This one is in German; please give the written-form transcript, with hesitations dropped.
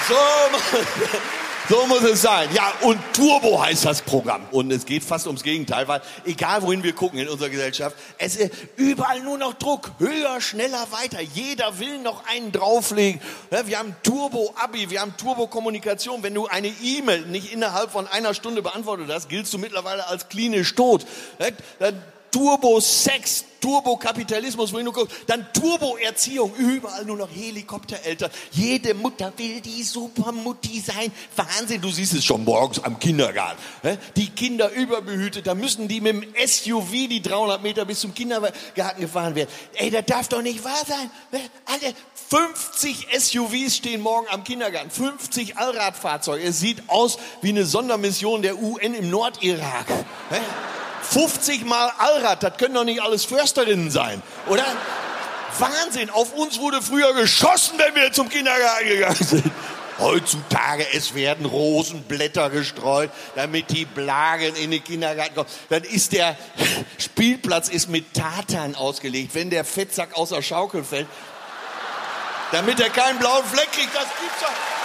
So muss es sein. Ja, und Turbo heißt das Programm. Und es geht fast ums Gegenteil, weil egal wohin wir gucken in unserer Gesellschaft, es ist überall nur noch Druck. Höher, schneller, weiter. Jeder will noch einen drauflegen. Wir haben Turbo-Abi, wir haben Turbo-Kommunikation. Wenn du eine E-Mail nicht innerhalb von einer Stunde beantwortet hast, giltst du mittlerweile als klinisch tot. Turbo-Sex, Turbo-Kapitalismus, wo ich nur gucke, dann Turbo-Erziehung, überall nur noch Helikoptereltern. Jede Mutter will die Supermutti sein. Wahnsinn, du siehst es schon morgens am Kindergarten. Die Kinder überbehütet, da müssen die mit dem SUV die 300 Meter bis zum Kindergarten gefahren werden. Ey, das darf doch nicht wahr sein. Alle 50 SUVs stehen morgen am Kindergarten, 50 Allradfahrzeuge. Es sieht aus wie eine Sondermission der UN im Nordirak. 50 Mal Allrad, das können doch nicht alles Försterinnen sein, oder? Wahnsinn, auf uns wurde früher geschossen, wenn wir zum Kindergarten gegangen sind. Heutzutage, es werden Rosenblätter gestreut, damit die Blagen in den Kindergarten kommen. Dann ist der Spielplatz mit Tartan ausgelegt, wenn der Fettsack aus der Schaukel fällt, damit er keinen blauen Fleck kriegt, das gibt's doch.